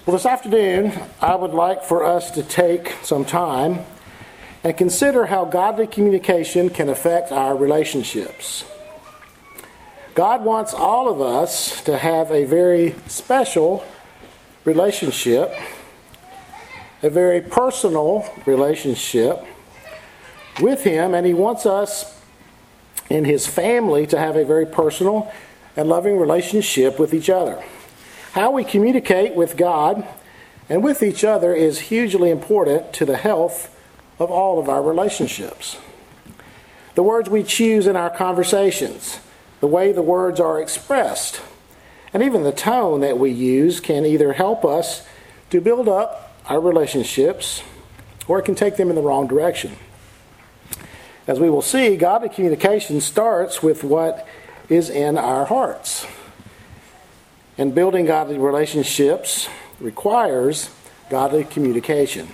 Well, this afternoon, I would like for us to take some time and consider how godly communication can affect our relationships. God wants all of us to have a very special relationship, a very personal relationship with Him, and He wants us in His family to have a very personal and loving relationship with each other. How we communicate with God and with each other is hugely important to the health of all of our relationships. The words we choose in our conversations, the way the words are expressed, and even the tone that we use can either help us to build up our relationships or it can take them in the wrong direction. As we will see, godly communication starts with what is in our hearts. And building godly relationships requires godly communication.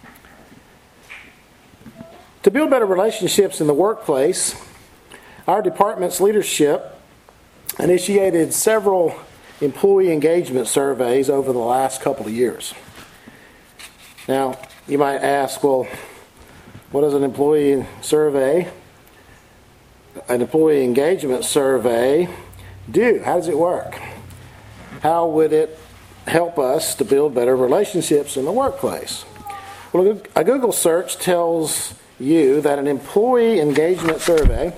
To build better relationships in the workplace, our department's leadership initiated several employee engagement surveys over the last couple of years. Now, you might ask, well, what does an employee engagement survey do? How does it work? How would it help us to build better relationships in the workplace? Well, a Google search tells you that an employee engagement survey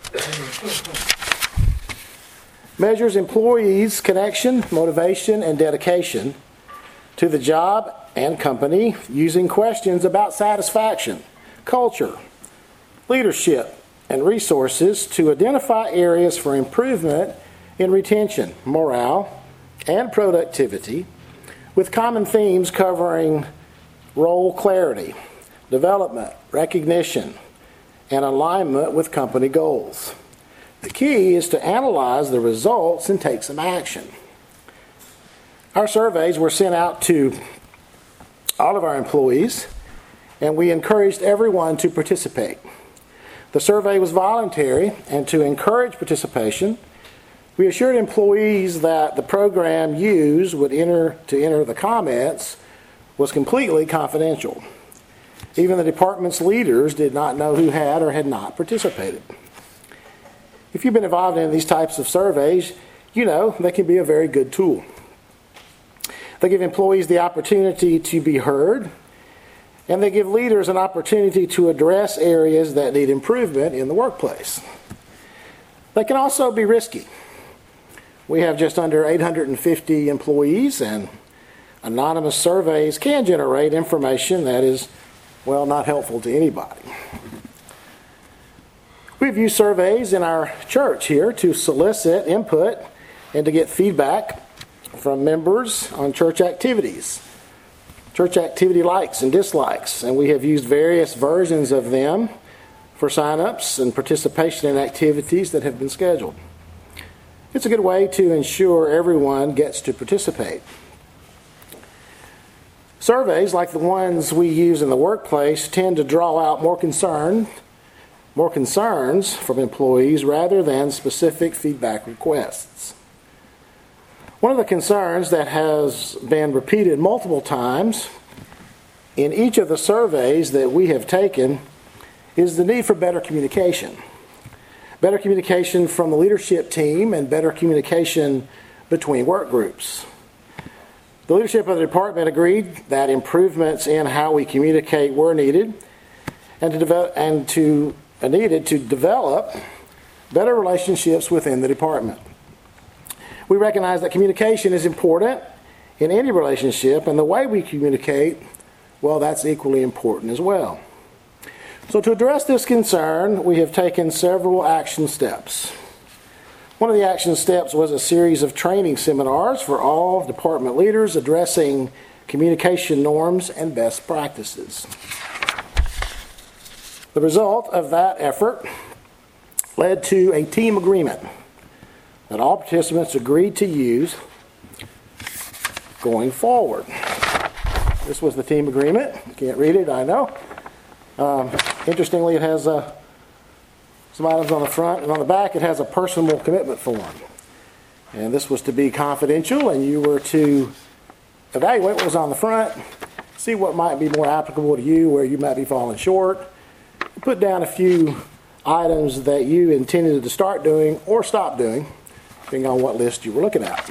measures employees' connection, motivation, and dedication to the job and company using questions about satisfaction, culture, leadership, and resources to identify areas for improvement in retention, morale, and productivity, with common themes covering role clarity, development, recognition, and alignment with company goals. The key is to analyze the results and take some action. Our surveys were sent out to all of our employees, and we encouraged everyone to participate. The survey was voluntary, and to encourage participation, we assured employees that the program used would enter the comments was completely confidential. Even the department's leaders did not know who had or had not participated. If you've been involved in these types of surveys, you know they can be a very good tool. They give employees the opportunity to be heard, and they give leaders an opportunity to address areas that need improvement in the workplace. They can also be risky. We have just under 850 employees, and anonymous surveys can generate information that is, well, not helpful to anybody. We've used surveys in our church here to solicit input and to get feedback from members on church activities, church activity likes and dislikes, and we have used various versions of them for sign-ups and participation in activities that have been scheduled. It's a good way to ensure everyone gets to participate. Surveys like the ones we use in the workplace tend to draw out more concerns from employees rather than specific feedback requests. One of the concerns that has been repeated multiple times in each of the surveys that we have taken is the need for better communication. Better communication from the leadership team and better communication between work groups. The leadership of the department agreed that improvements in how we communicate were needed and needed to develop better relationships within the department. We recognize that communication is important in any relationship, and the way we communicate, well, that's equally important as well. So to address this concern, we have taken several action steps. One of the action steps was a series of training seminars for all department leaders addressing communication norms and best practices. The result of that effort led to a team agreement that all participants agreed to use going forward. This was the team agreement. You can't read it, I know. Interestingly, it has some items on the front, and on the back it has a personal commitment form. And this was to be confidential, and you were to evaluate what was on the front, see what might be more applicable to you, where you might be falling short. Put down a few items that you intended to start doing or stop doing, depending on what list you were looking at.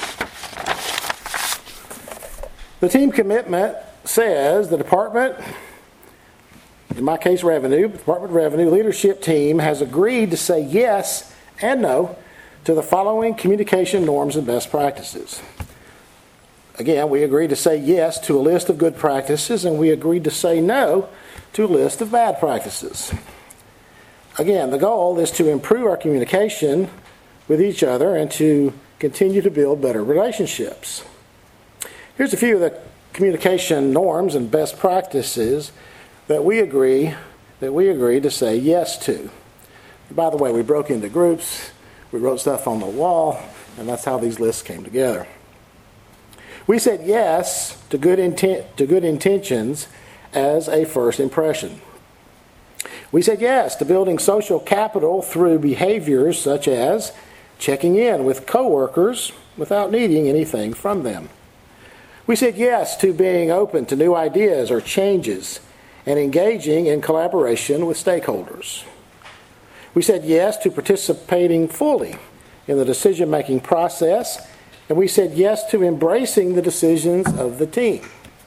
The team commitment says the department, in my case Revenue, Department of Revenue leadership team has agreed to say yes and no to the following communication norms and best practices. Again, we agreed to say yes to a list of good practices, and we agreed to say no to a list of bad practices. Again, the goal is to improve our communication with each other and to continue to build better relationships. Here's a few of the communication norms and best practices that we agree to say yes to. By the way, we broke into groups, we wrote stuff on the wall, and that's how these lists came together. We said yes to good intentions as a first impression. We said yes to building social capital through behaviors such as checking in with coworkers without needing anything from them. We said yes to being open to new ideas or changes and engaging in collaboration with stakeholders. We said yes to participating fully in the decision-making process, and we said yes to embracing the decisions of the team.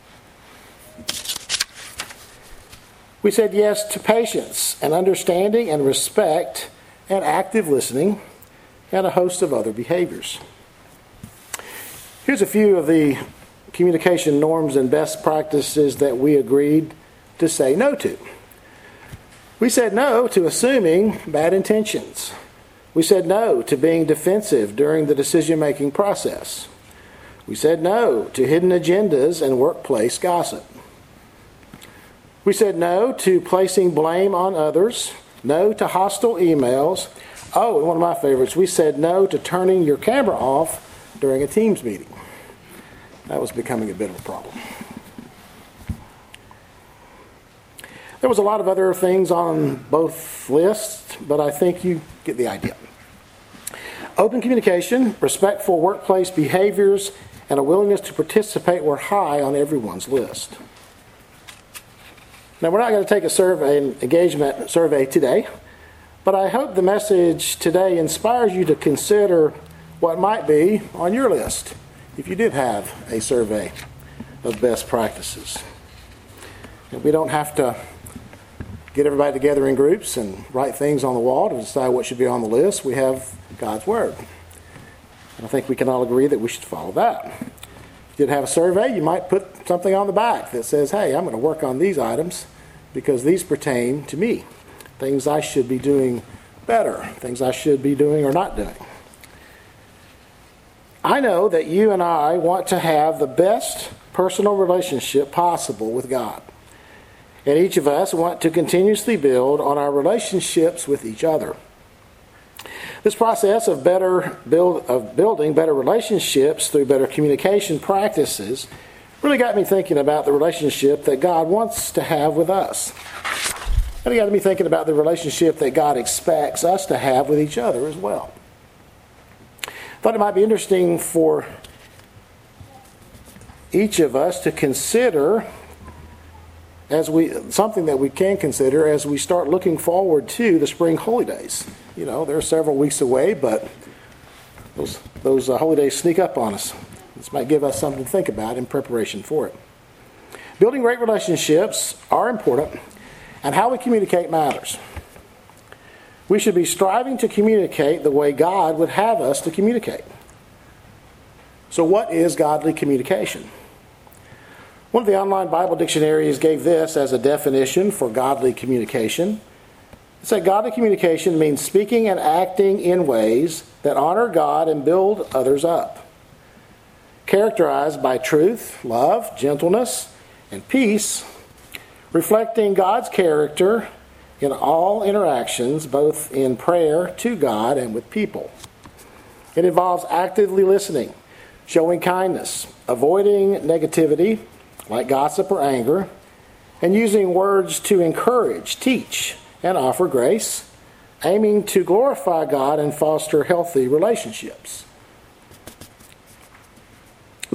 We said yes to patience and understanding and respect and active listening and a host of other behaviors. Here's a few of the communication norms and best practices that we agreed to say no to. We said no to assuming bad intentions. We said no to being defensive during the decision-making process. We said no to hidden agendas and workplace gossip. We said no to placing blame on others, no to hostile emails. Oh, and one of my favorites, we said no to turning your camera off during a Teams meeting. That was becoming a bit of a problem. There was a lot of other things on both lists, but I think you get the idea. Open communication, respectful workplace behaviors, and a willingness to participate were high on everyone's list. Now, we're not going to take an engagement survey today, but I hope the message today inspires you to consider what might be on your list if you did have a survey of best practices. And we don't have to get everybody together in groups and write things on the wall to decide what should be on the list. We have God's Word. And I think we can all agree that we should follow that. If you did have a survey, you might put something on the back that says, hey, I'm going to work on these items because these pertain to me. Things I should be doing better. Things I should be doing or not doing. I know that you and I want to have the best personal relationship possible with God. And each of us want to continuously build on our relationships with each other. This process of building better relationships through better communication practices really got me thinking about the relationship that God wants to have with us. And it got me thinking about the relationship that God expects us to have with each other as well. I thought it might be interesting for each of us to consider something that we can consider as we start looking forward to the spring holidays. You know, they're several weeks away, but those holidays sneak up on us. This might give us something to think about in preparation for it. Building great relationships are important, and how we communicate matters. We should be striving to communicate the way God would have us to communicate. So what is godly communication? One of the online Bible dictionaries gave this as a definition for godly communication. It said godly communication means speaking and acting in ways that honor God and build others up. Characterized by truth, love, gentleness, and peace, reflecting God's character in all interactions, both in prayer to God and with people. It involves actively listening, showing kindness, avoiding negativity, like gossip or anger, and using words to encourage, teach, and offer grace, aiming to glorify God and foster healthy relationships.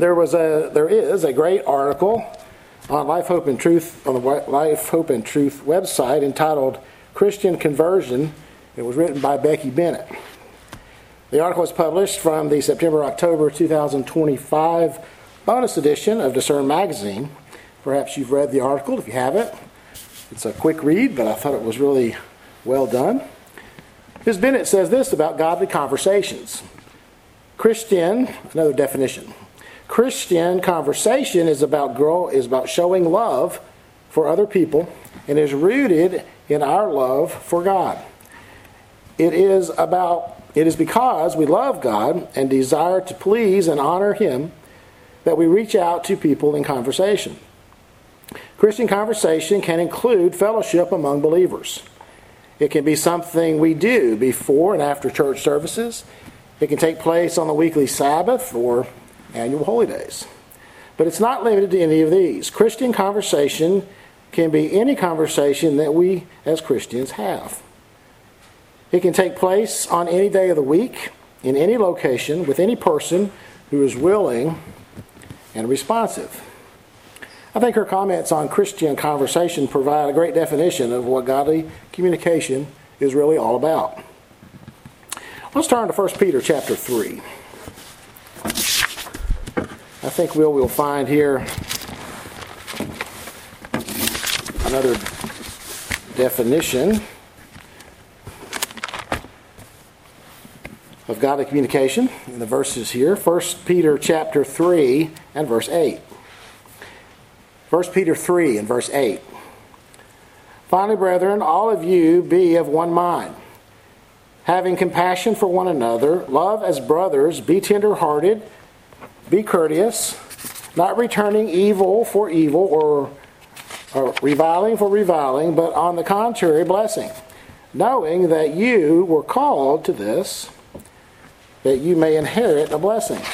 There is a great article on Life, Hope, and Truth on the Life, Hope, and Truth website entitled "Christian Conversion." It was written by Becky Bennett. The article was published from the September-October 2025 bonus edition of Discern Magazine. Perhaps you've read the article. If you haven't, it's a quick read, but I thought it was really well done. Ms. Bennett says this about godly conversations. Another definition. Christian conversation is about showing love for other people and is rooted in our love for God. It is because we love God and desire to please and honor Him that we reach out to people in conversation. Christian conversation can include fellowship among believers. It can be something we do before and after church services. It can take place on the weekly Sabbath or annual holy days. But it's not limited to any of these. Christian conversation can be any conversation that we as Christians have. It can take place on any day of the week, in any location, with any person who is willing and responsive. I think her comments on Christian conversation provide a great definition of what godly communication is really all about. Let's turn to 1 Peter chapter 3. I think we'll find here another definition of godly communication in the verses here. 1 Peter chapter 3 and verse 8. 1 Peter 3 and verse 8. Finally, brethren, all of you be of one mind, having compassion for one another, love as brothers, be tender-hearted, be courteous, not returning evil for evil or reviling for reviling, but on the contrary, blessing, knowing that you were called to this, that you may inherit a blessing.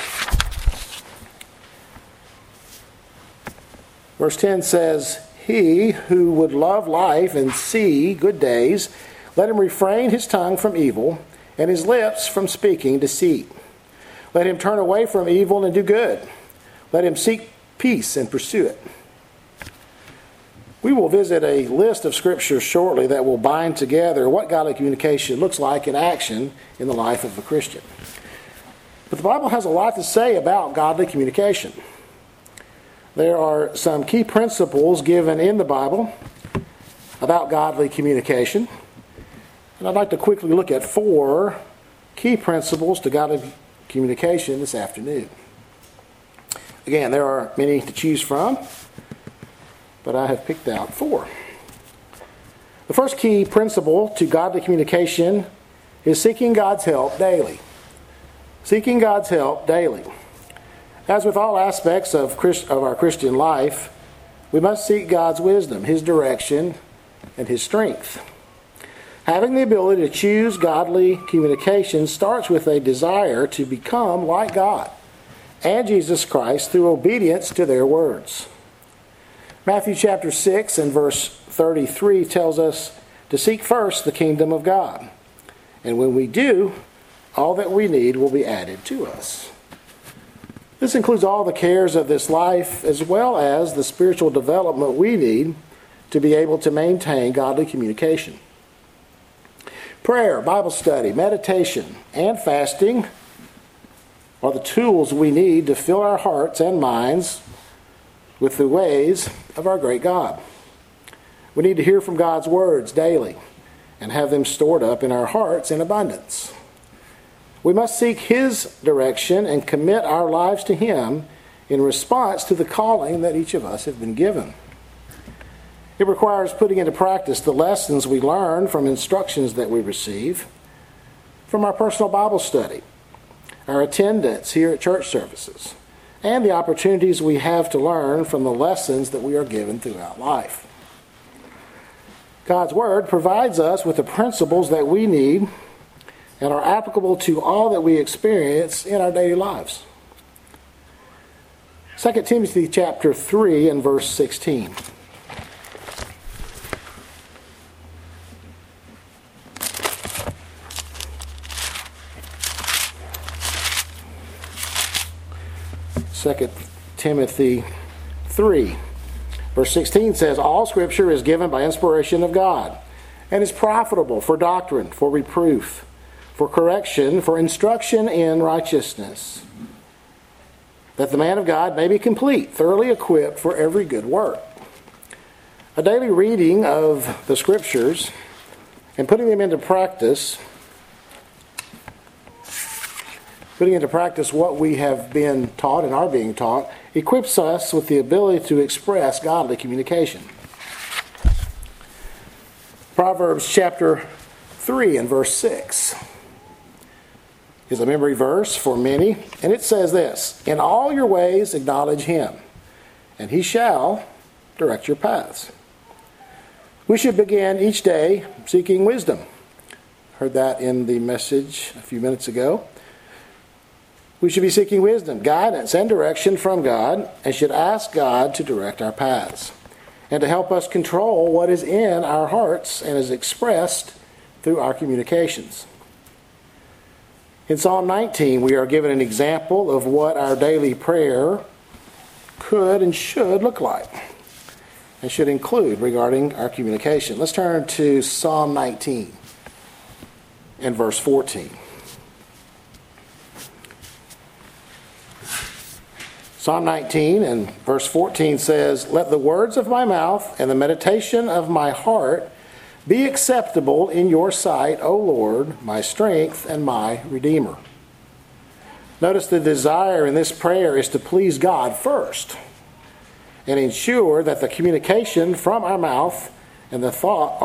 Verse 10 says, He who would love life and see good days, let him refrain his tongue from evil and his lips from speaking deceit. Let him turn away from evil and do good. Let him seek peace and pursue it. We will visit a list of scriptures shortly that will bind together what godly communication looks like in action in the life of a Christian. But the Bible has a lot to say about godly communication. There are some key principles given in the Bible about godly communication. And I'd like to quickly look at 4 key principles to godly communication this afternoon. Again, there are many to choose from, but I have picked out 4. The first key principle to godly communication is seeking God's help daily. Seeking God's help daily. As with all aspects of our Christian life, we must seek God's wisdom, His direction, and His strength. Having the ability to choose godly communication starts with a desire to become like God and Jesus Christ through obedience to their words. Matthew chapter 6 and verse 33 tells us to seek first the kingdom of God. And when we do, all that we need will be added to us. This includes all the cares of this life as well as the spiritual development we need to be able to maintain godly communication. Prayer, Bible study, meditation, and fasting are the tools we need to fill our hearts and minds with the ways of our great God. We need to hear from God's words daily and have them stored up in our hearts in abundance. We must seek His direction and commit our lives to Him in response to the calling that each of us have been given. It requires putting into practice the lessons we learn from instructions that we receive from our personal Bible study, our attendance here at church services, and the opportunities we have to learn from the lessons that we are given throughout life. God's Word provides us with the principles that we need and are applicable to all that we experience in our daily lives. 2 Timothy chapter 3 and verse 16. 2 Timothy 3. Verse 16 says, all Scripture is given by inspiration of God and is profitable for doctrine, for reproof, for correction, for instruction in righteousness, that the man of God may be complete, thoroughly equipped for every good work. A daily reading of the Scriptures and putting them into practice what we have been taught and are being taught, equips us with the ability to express godly communication. Proverbs chapter 3 and verse 6 is a memory verse for many, and it says this, in all your ways acknowledge him, and he shall direct your paths. We should begin each day seeking wisdom. Heard that in the message a few minutes ago. We should be seeking wisdom, guidance, and direction from God, and should ask God to direct our paths and to help us control what is in our hearts and is expressed through our communications. In Psalm 19, we are given an example of what our daily prayer could and should look like and should include regarding our communication. Let's turn to Psalm 19 and verse 14. Psalm 19 and verse 14 says, let the words of my mouth and the meditation of my heart be acceptable in your sight, O Lord, my strength and my Redeemer. Notice the desire in this prayer is to please God first and ensure that the communication from our mouth and the thoughts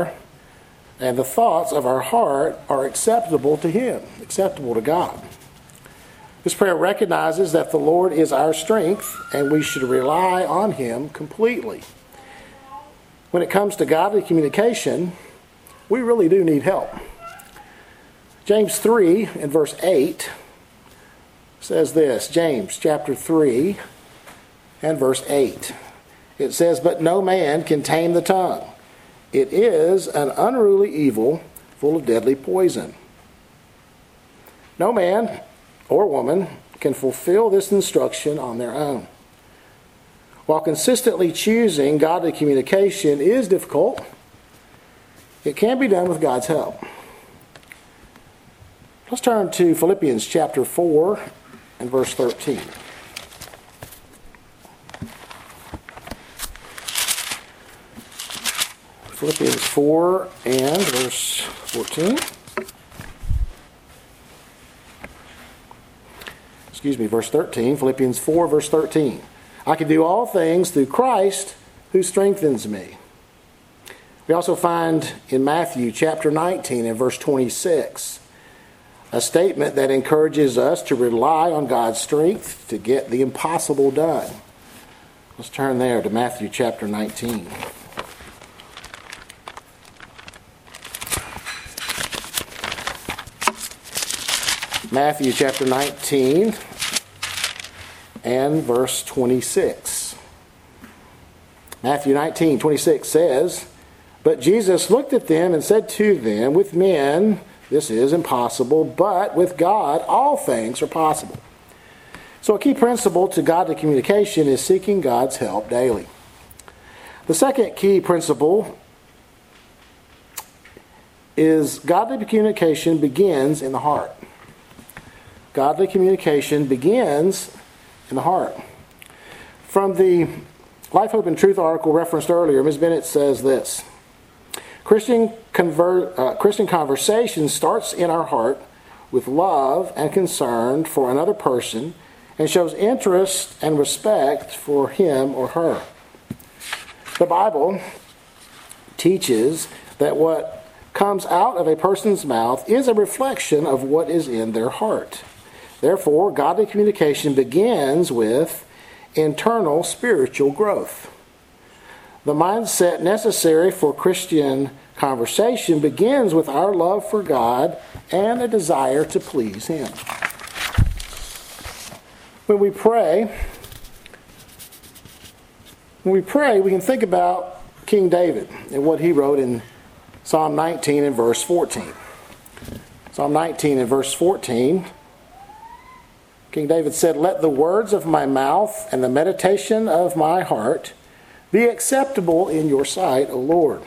of our heart are acceptable to Him, acceptable to God. This prayer recognizes that the Lord is our strength and we should rely on Him completely. When it comes to godly communication, we really do need help. James 3 and verse 8 says this, James chapter 3 and verse 8. It says, but no man can tame the tongue. It is an unruly evil full of deadly poison. No man or woman can fulfill this instruction on their own. While consistently choosing godly communication is difficult, it can be done with God's help. Let's turn to Philippians chapter 4 and verse 13. Philippians 4 and verse 14. Verse 13, Philippians 4, verse 13. I can do all things through Christ who strengthens me. We also find in Matthew chapter 19 and verse 26 a statement that encourages us to rely on God's strength to get the impossible done. Let's turn there to Matthew chapter 19. Matthew chapter 19 and verse 26. Matthew 19, 26 says, but Jesus looked at them and said to them, with men this is impossible, but with God all things are possible. So a key principle to godly communication is seeking God's help daily. The second key principle is godly communication begins in the heart. Godly communication begins in the heart. From the Life, Hope, and Truth article referenced earlier, Ms. Bennett says this, Christian conversation starts in our heart with love and concern for another person and shows interest and respect for him or her. The Bible teaches that what comes out of a person's mouth is a reflection of what is in their heart. Therefore, godly communication begins with internal spiritual growth. The mindset necessary for Christian conversation begins with our love for God and a desire to please Him. When we pray, we can think about King David and what he wrote in Psalm 19 and verse 14. Psalm 19 and verse 14, King David said, "Let the words of my mouth and the meditation of my heart be acceptable in your sight, O Lord."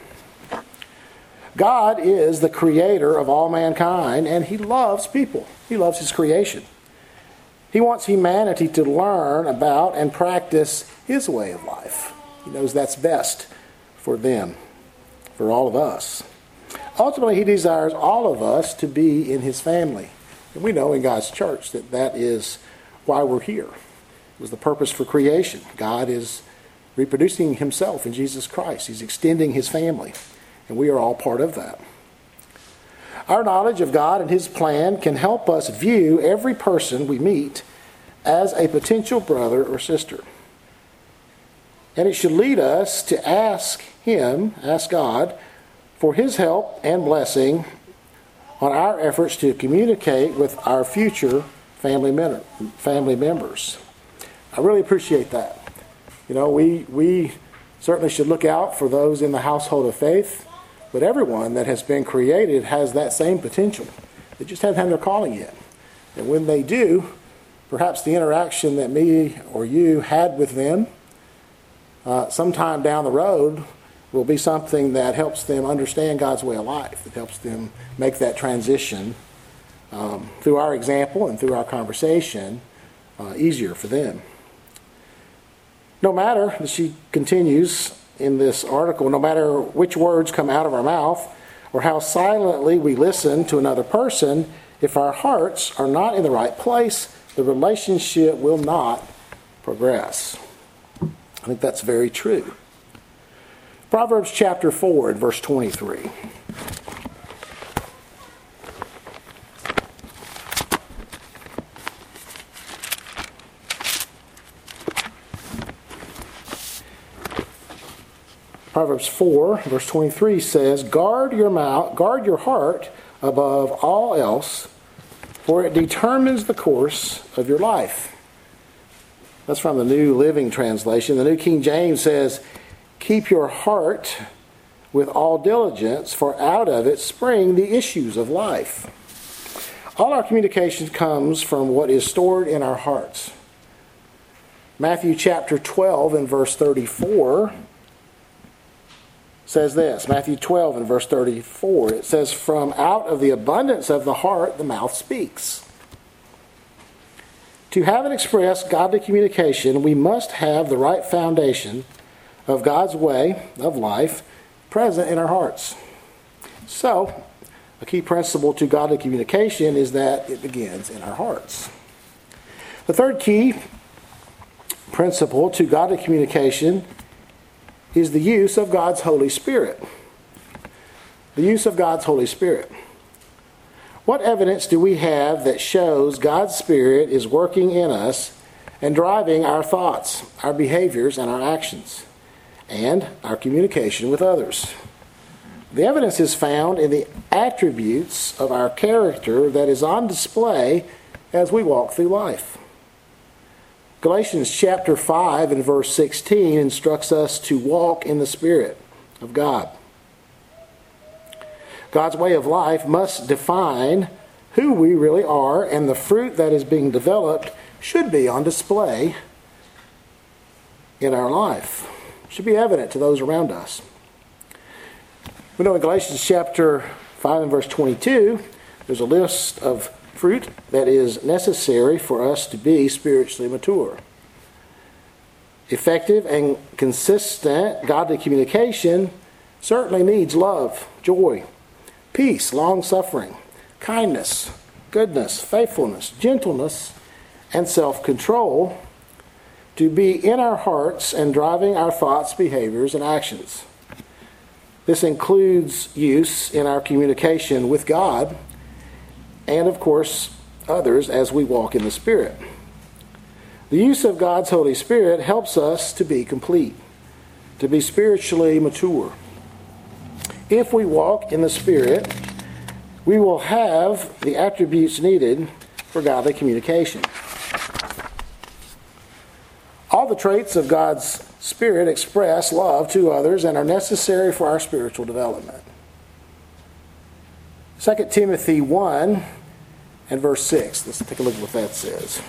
God is the creator of all mankind, and he loves people. He loves his creation. He wants humanity to learn about and practice his way of life. He knows that's best for them, for all of us. Ultimately, he desires all of us to be in his family. And we know in God's church that that is why we're here. It was the purpose for creation. God is reproducing himself in Jesus Christ. He's extending his family, and we are all part of that. Our knowledge of God and his plan can help us view every person we meet as a potential brother or sister. And it should lead us to ask God, for his help and blessing on our efforts to communicate with our future family members. I really appreciate that. You know, we certainly should look out for those in the household of faith, but everyone that has been created has that same potential. They just haven't had their calling yet. And when they do, perhaps the interaction that me or you had with them sometime down the road will be something that helps them understand God's way of life. It helps them make that transition through our example and through our conversation easier for them. No matter, as she continues in this article, no matter which words come out of our mouth or how silently we listen to another person, if our hearts are not in the right place, the relationship will not progress. I think that's very true. Proverbs chapter 4 and verse 23. Proverbs 4 verse 23 says, guard your heart above all else, for it determines the course of your life. That's from the New Living Translation. The New King James says, keep your heart with all diligence, for out of it spring the issues of life. All our communication comes from what is stored in our hearts. Matthew chapter 12 and verse 34 says this. Matthew 12 and verse 34. It says, from out of the abundance of the heart, the mouth speaks. To have and express godly communication, we must have the right foundation of God's way of life present in our hearts. So, a key principle to godly communication is that it begins in our hearts. The third key principle to godly communication is the use of God's Holy Spirit. The use of God's Holy Spirit. What evidence do we have that shows God's Spirit is working in us and driving our thoughts, our behaviors, and our actions, and our communication with others? The evidence is found in the attributes of our character that is on display as we walk through life. Galatians chapter 5 and verse 16 instructs us to walk in the Spirit of God. God's way of life must define who we really are, and the fruit that is being developed should be on display in our life. It should be evident to those around us. We know in Galatians chapter 5 and verse 22, there's a list of fruit that is necessary for us to be spiritually mature. Effective and consistent godly communication certainly needs love, joy, peace, long-suffering, kindness, goodness, faithfulness, gentleness, and self-control to be in our hearts and driving our thoughts, behaviors, and actions. This includes use in our communication with God and, of course, others as we walk in the Spirit. The use of God's Holy Spirit helps us to be complete, to be spiritually mature. If we walk in the Spirit, we will have the attributes needed for godly communication. All the traits of God's Spirit express love to others and are necessary for our spiritual development. 2 Timothy 1 and verse 6. Let's take a look at what that says.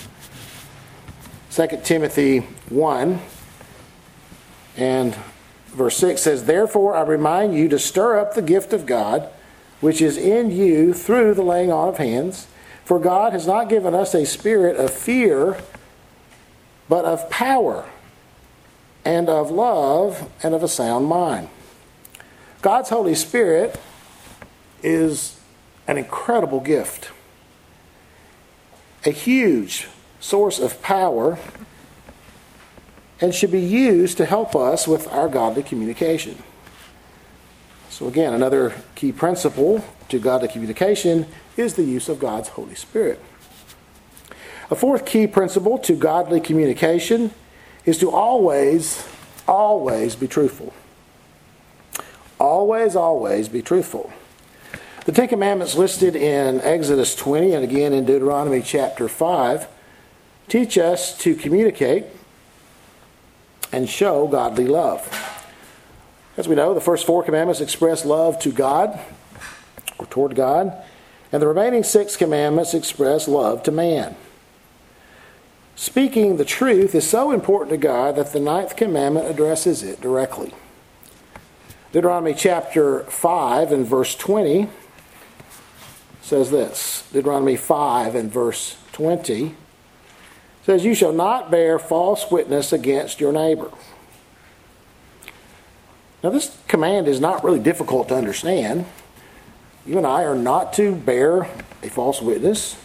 2 Timothy 1 and verse 6 says, "Therefore I remind you to stir up the gift of God, which is in you through the laying on of hands. For God has not given us a spirit of fear, but of power and of love and of a sound mind." God's Holy Spirit is an incredible gift, a huge source of power, and should be used to help us with our godly communication. So again, another key principle to godly communication is the use of God's Holy Spirit. A fourth key principle to godly communication is to always be truthful. Always be truthful. The Ten Commandments listed in Exodus 20 and again in Deuteronomy chapter 5 teach us to communicate and show godly love. As we know, the first 4 commandments express love to God or toward God, and the remaining 6 commandments express love to man. Speaking the truth is so important to God that the 9th commandment addresses it directly. Deuteronomy chapter 5 and verse 20 says this. Deuteronomy 5 and verse 20 says, "You shall not bear false witness against your neighbor." Now this command is not really difficult to understand. You and I are not to bear a false witness.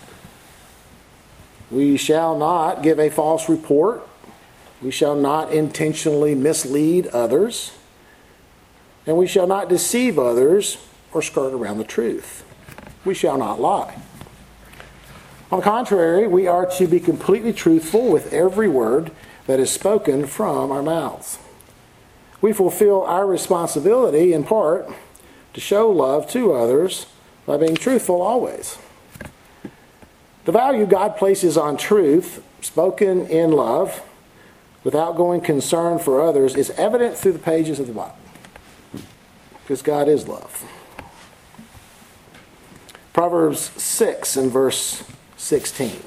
We shall not give a false report. We shall not intentionally mislead others. And we shall not deceive others or skirt around the truth. We shall not lie. On the contrary, we are to be completely truthful with every word that is spoken from our mouths. We fulfill our responsibility in part to show love to others by being truthful always. The value God places on truth, spoken in love, with outgoing concern for others, is evident through the pages of the Bible. Because God is love. Proverbs 6 and verse 16.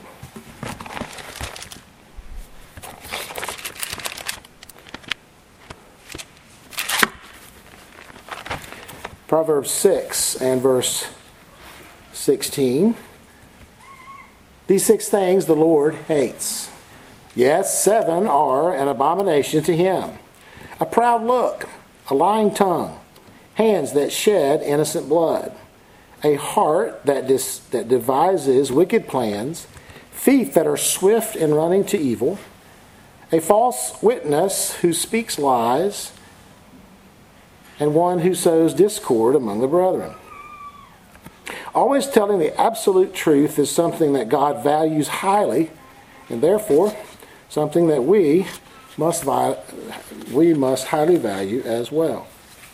Proverbs 6 and verse 16. "These 6 things the Lord hates. Yes, 7 are an abomination to him. A proud look, a lying tongue, hands that shed innocent blood, a heart that devises wicked plans, feet that are swift in running to evil, a false witness who speaks lies, and one who sows discord among the brethren." Always telling the absolute truth is something that God values highly, and therefore something that we must highly value as well.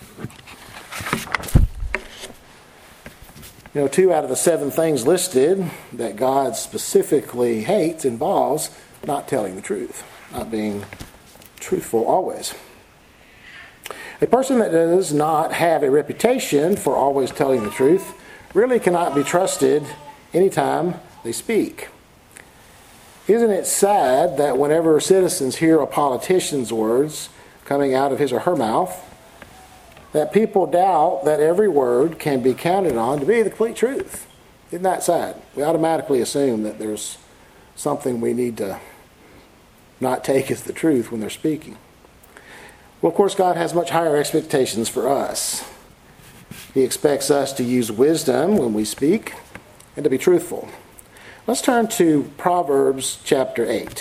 2 out of the 7 things listed that God specifically hates involves not telling the truth, not being truthful always. A person that does not have a reputation for always telling the truth really cannot be trusted anytime they speak. Isn't it sad that whenever citizens hear a politician's words coming out of his or her mouth, that people doubt that every word can be counted on to be the complete truth? Isn't that sad? We automatically assume that there's something we need to not take as the truth when they're speaking. Well, of course, God has much higher expectations for us. He expects us to use wisdom when we speak and to be truthful. Let's turn to Proverbs chapter 8.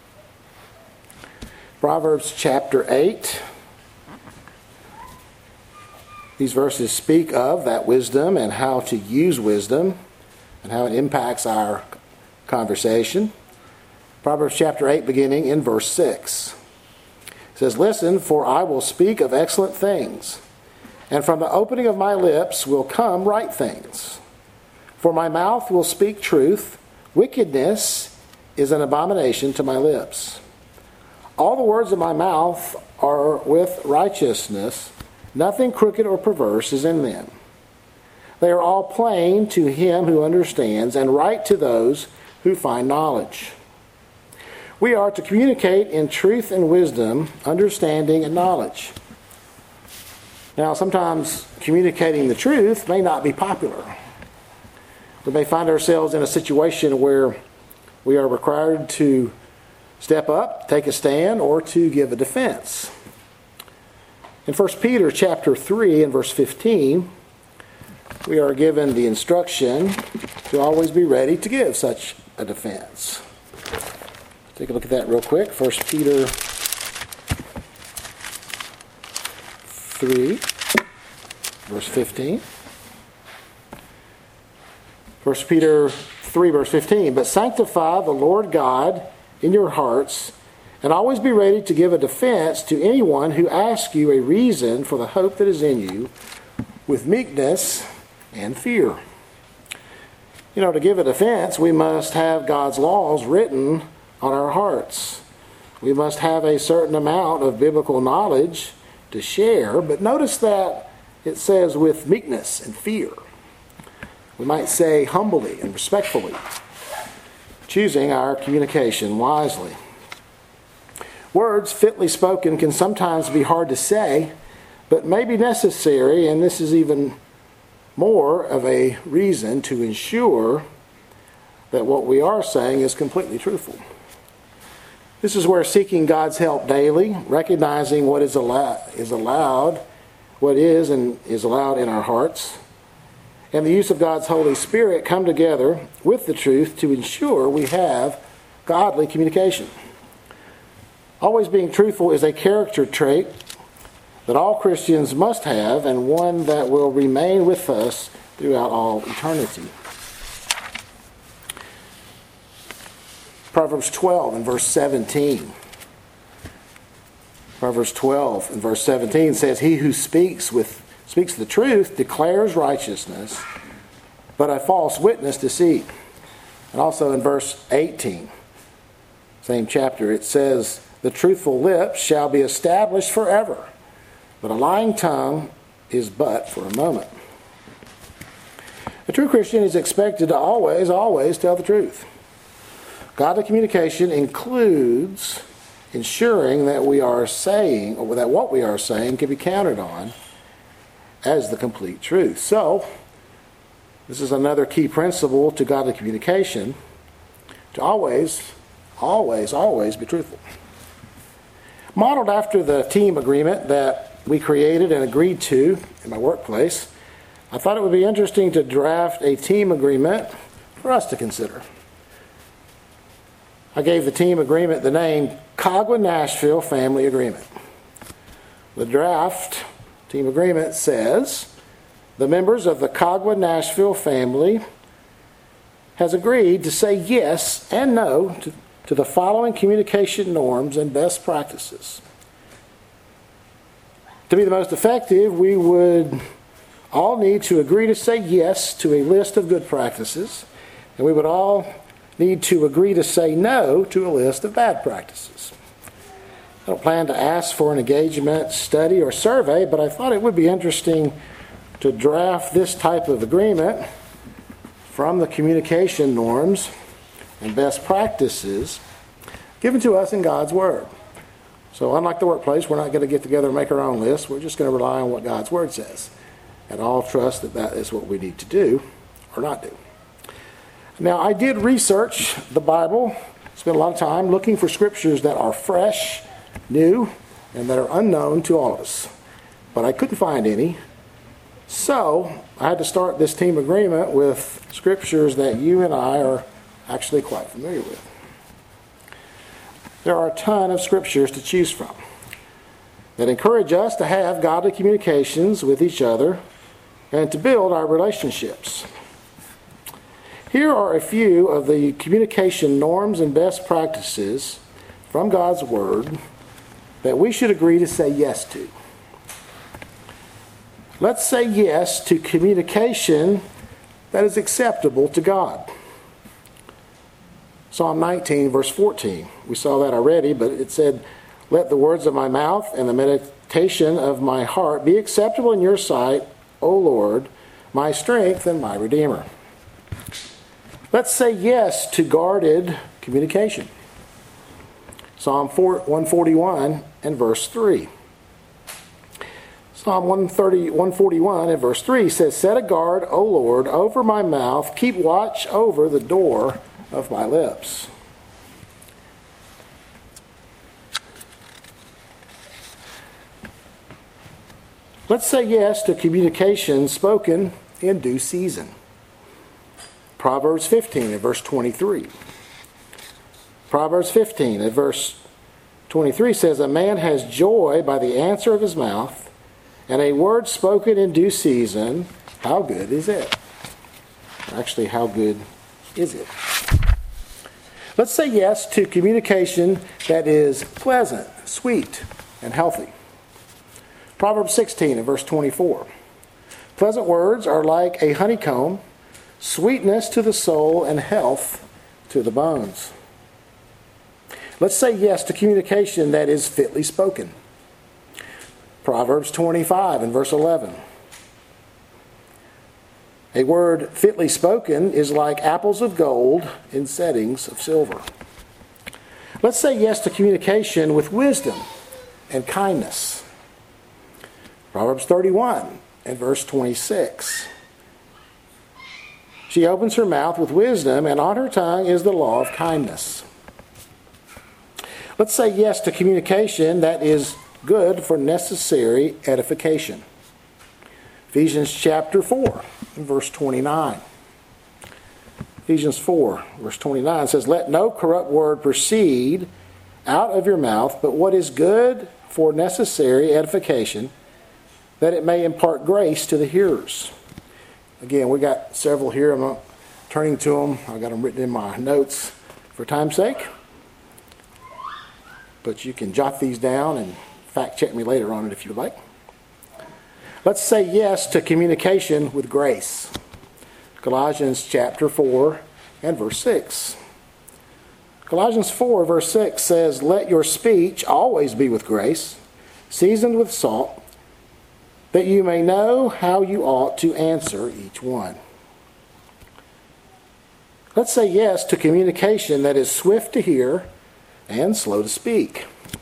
Proverbs chapter 8. These verses speak of that wisdom and how to use wisdom and how it impacts our conversation. Proverbs chapter 8 beginning in verse 6. It says, "Listen, for I will speak of excellent things, and from the opening of my lips will come right things. For my mouth will speak truth. Wickedness is an abomination to my lips. All the words of my mouth are with righteousness. Nothing crooked or perverse is in them. They are all plain to him who understands and right to those who find knowledge. We are to communicate in truth and wisdom, understanding and knowledge. Now, sometimes communicating the truth may not be popular. We may find ourselves in a situation where we are required to step up, take a stand, or to give a defense. In 1 Peter chapter 3 and verse 15, we are given the instruction to always be ready to give such a defense. Take a look at that real quick. 1 Peter 3, verse 15. 1 Peter 3, verse 15. But sanctify the Lord God in your hearts, and always be ready to give a defense to anyone who asks you a reason for the hope that is in you, with meekness and fear. You know, to give a defense, we must have God's laws written on our hearts. We must have a certain amount of biblical knowledge to share, but notice that it says with meekness and fear. We might say humbly and respectfully, choosing our communication wisely. Words fitly spoken can sometimes be hard to say, but may be necessary, and this is even more of a reason to ensure that what we are saying is completely truthful. This is where seeking God's help daily, recognizing what is allowed, what is and is allowed in our hearts, and the use of God's Holy Spirit come together with the truth to ensure we have godly communication. Always being truthful is a character trait that all Christians must have, and one that will remain with us throughout all eternity. Proverbs 12 and verse 17. Proverbs 12 and verse 17 says, He who speaks the truth declares righteousness, but a false witness deceit. And also in verse 18, same chapter, it says, The truthful lips shall be established forever, but a lying tongue is but for a moment. A true Christian is expected to always tell the truth. Godly communication includes ensuring that we are saying, or that what we are saying can be counted on as the complete truth. So, this is another key principle to godly communication, to always be truthful. Modeled after the team agreement that we created and agreed to in my workplace, I thought it would be interesting to draft a team agreement for us to consider. I gave the team agreement the name Cogwin Nashville Family Agreement. The draft team agreement says, the members of the Cogwin Nashville family has agreed to say yes and no to the following communication norms and best practices. To be the most effective, we would all need to agree to say yes to a list of good practices, and we would all need to agree to say no to a list of bad practices. I don't plan to ask for an engagement, study, or survey, but I thought it would be interesting to draft this type of agreement from the communication norms and best practices given to us in God's Word. So unlike the workplace, we're not going to get together and make our own list. We're just going to rely on what God's Word says. And all trust that that is what we need to do or not do. Now, I did research the Bible, spent a lot of time looking for scriptures that are fresh, new, and that are unknown to all of us. But I couldn't find any. So I had to start this team agreement with scriptures that you and I are actually quite familiar with. There are a ton of scriptures to choose from that encourage us to have godly communications with each other and to build our relationships. Here are a few of the communication norms and best practices from God's Word that we should agree to say yes to. Let's say yes to communication that is acceptable to God. Psalm 19, verse 14. We saw that already, but it said, Let the words of my mouth and the meditation of my heart be acceptable in your sight, O Lord, my strength and my Redeemer. Let's say yes to guarded communication. Psalm 141 and verse 3. Psalm 141 and verse 3 says, "Set a guard, O Lord, over my mouth. Keep watch over the door of my lips." Let's say yes to communication spoken in due season. Proverbs 15 and verse 23. Proverbs 15 and verse 23 says, "A man has joy by the answer of his mouth, and a word spoken in due season, how good is it?" Actually, how good is it? Let's say yes to communication that is pleasant, sweet, and healthy. Proverbs 16 and verse 24. "Pleasant words are like a honeycomb, sweetness to the soul and health to the bones." Let's say yes to communication that is fitly spoken. Proverbs 25 and verse 11. "A word fitly spoken is like apples of gold in settings of silver." Let's say yes to communication with wisdom and kindness. Proverbs 31 and verse 26. "She opens her mouth with wisdom, and on her tongue is the law of kindness." Let's say yes to communication that is good for necessary edification. Ephesians chapter 4 and verse 29. Ephesians 4 verse 29 says, "Let no corrupt word proceed out of your mouth, but what is good for necessary edification, that it may impart grace to the hearers." Again, we got several here. I'm not turning to them. I got them written in my notes for time's sake. But you can jot these down and fact check me later on it if you like. Let's say yes to communication with grace. Colossians chapter 4 and verse 6. Colossians 4 verse 6 says, "Let your speech always be with grace, seasoned with salt, that you may know how you ought to answer each one." Let's say yes to communication that is swift to hear and slow to speak.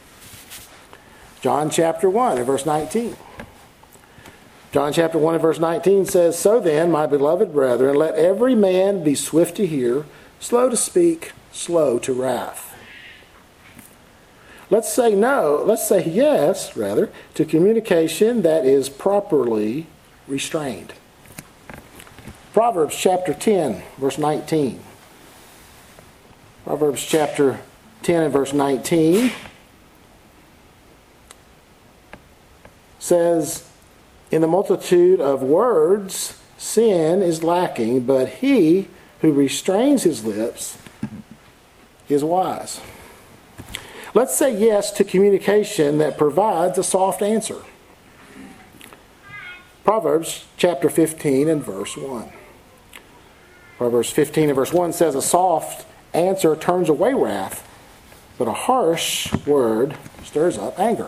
John chapter 1 and verse 19. John chapter 1 and verse 19 says, "So then, my beloved brethren, let every man be swift to hear, slow to speak, slow to wrath." Let's say yes, to communication that is properly restrained. Proverbs chapter 10, verse 19. Proverbs chapter 10 and verse 19 says, "In the multitude of words, sin is lacking, but he who restrains his lips is wise." Let's say yes to communication that provides a soft answer. Proverbs chapter 15 and verse 1. Proverbs 15 and verse 1 says, "A soft answer turns away wrath, but a harsh word stirs up anger."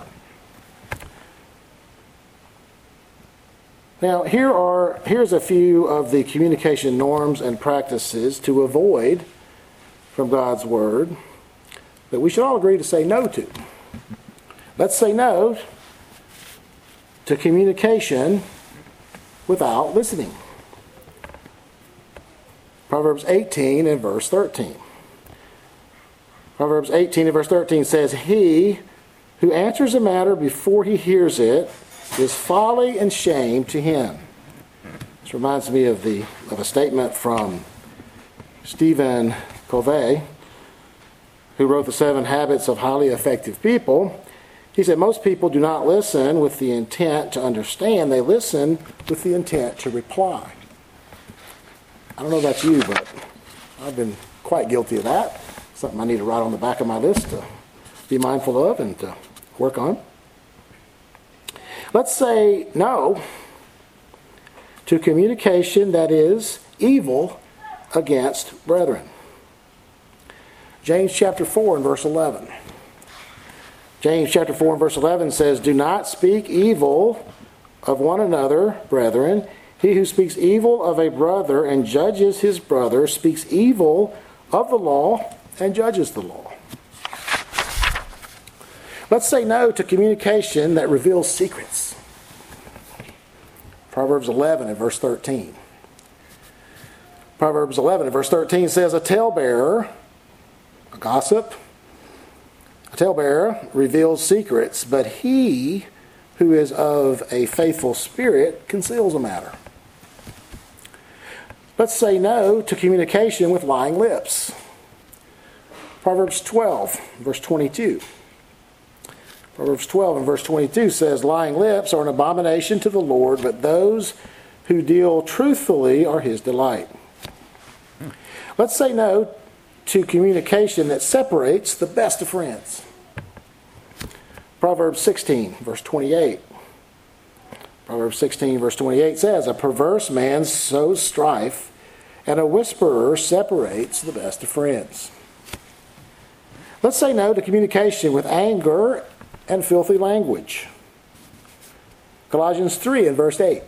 Now, here's a few of the communication norms and practices to avoid from God's Word that we should all agree to say no to. Let's say no to communication without listening. Proverbs 18 and verse 13. Proverbs 18 and verse 13 says, "He who answers a matter before he hears it is folly and shame to him." This reminds me of a statement from Stephen Covey, who wrote The 7 Habits of Highly Effective People. He said, "Most people do not listen with the intent to understand. They listen with the intent to reply." I don't know about you, but I've been quite guilty of that. Something I need to write on the back of my list to be mindful of and to work on. Let's say no to communication that is evil against brethren. James chapter 4 and verse 11. James chapter 4 and verse 11 says, "Do not speak evil of one another, brethren. He who speaks evil of a brother and judges his brother speaks evil of the law and judges the law. Let's say no to communication that reveals secrets. Proverbs 11 and verse 13. Proverbs 11 and verse 13 says, a talebearer, a gossip, a talebearer reveals secrets, but he who is of a faithful spirit conceals a matter. Let's say no to communication with lying lips. Proverbs 12, verse 22. Proverbs 12 and verse 22 says, lying lips are an abomination to the Lord, but those who deal truthfully are his delight. Let's say no to communication that separates the best of friends. Proverbs 16, verse 28. Proverbs 16, verse 28 says, a perverse man sows strife, and a whisperer separates the best of friends. Let's say no to communication with anger and filthy language. Colossians 3 and verse 8.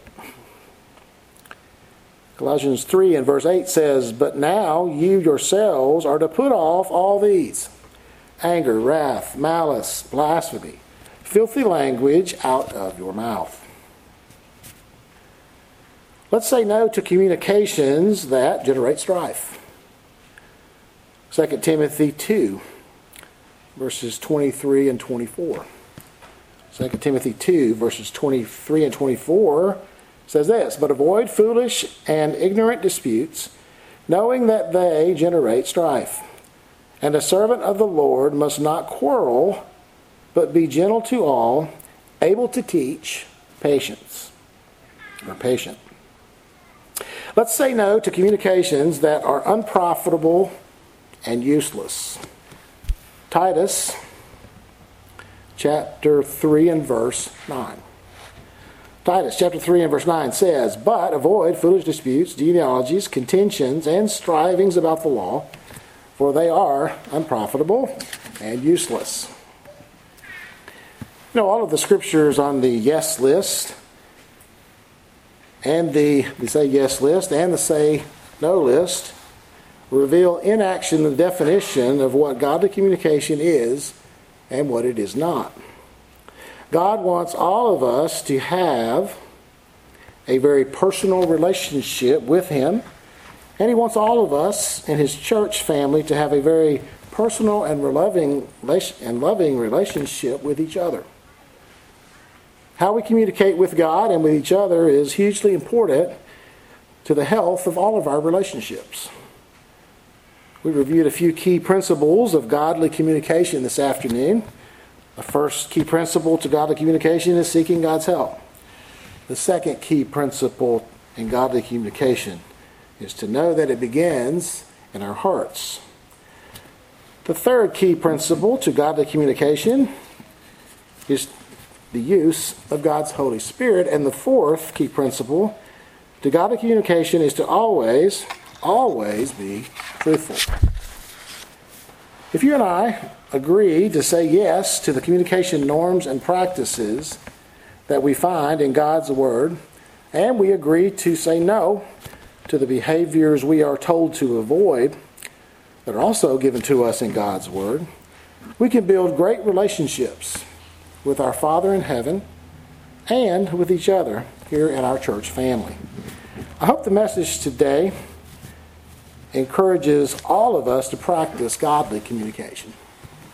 Colossians 3 and verse 8 says, but now you yourselves are to put off all these: anger, wrath, malice, blasphemy, filthy language out of your mouth. Let's say no to communications that generate strife. 2 Timothy 2, verses 23 and 24. 2 Timothy 2, verses 23 and 24 says this, but avoid foolish and ignorant disputes, knowing that they generate strife. And a servant of the Lord must not quarrel, but be gentle to all, able to teach, patient. Let's say no to communications that are unprofitable and useless. Titus chapter 3 and verse 9. Titus chapter 3 and verse 9 says, but avoid foolish disputes, genealogies, contentions, and strivings about the law, for they are unprofitable and useless. You know, all of the scriptures on the yes list and the say yes list and the say no list reveal in action the definition of what godly communication is and what it is not. God wants all of us to have a very personal relationship with Him, and He wants all of us in His church family to have a very personal and loving relationship with each other. How we communicate with God and with each other is hugely important to the health of all of our relationships. We reviewed a few key principles of godly communication this afternoon. The first key principle to godly communication is seeking God's help. The second key principle in godly communication is to know that it begins in our hearts. The third key principle to godly communication is the use of God's Holy Spirit. And the fourth key principle to godly communication is to always be truthful. If you and I agree to say yes to the communication norms and practices that we find in God's Word, and we agree to say no to the behaviors we are told to avoid that are also given to us in God's Word, we can build great relationships with our Father in heaven and with each other here in our church family. I hope the message today encourages all of us to practice godly communication.